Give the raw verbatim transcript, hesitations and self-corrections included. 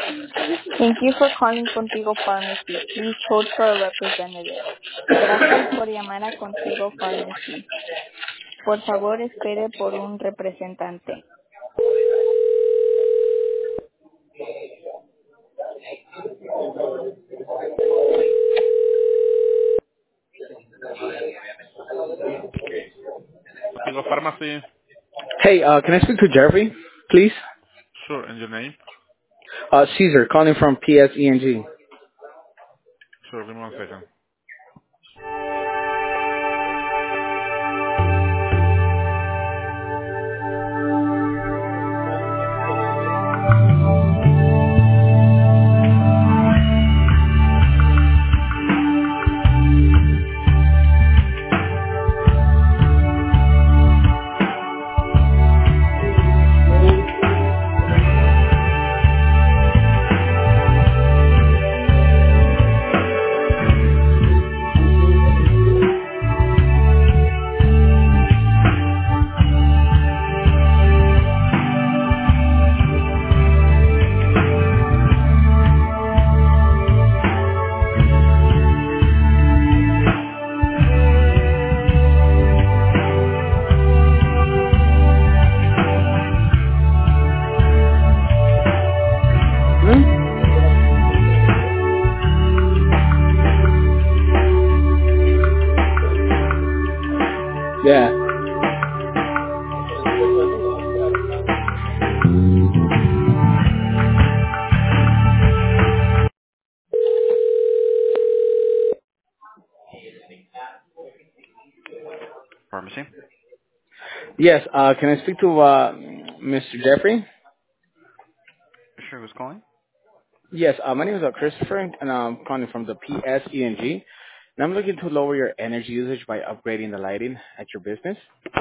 Thank you for calling Contigo Pharmacy. Please hold for a representative. Gracias por llamar a Contigo Pharmacy. Por favor, espere por un representante. Contigo Pharmacy. Hey, uh, can I speak to Jeffrey, please? Sure, and your name? Uh, Caesar, calling from P S E N G. Sure, give me one second. Hmm? Yeah. Pharmacy? Yes, uh, can I speak to uh, Mister Jeffrey? Sure, who's calling? Yes, uh, my name is uh, Christopher, and I'm calling from the P S E N G. And I'm looking to lower your energy usage by upgrading the lighting at your business.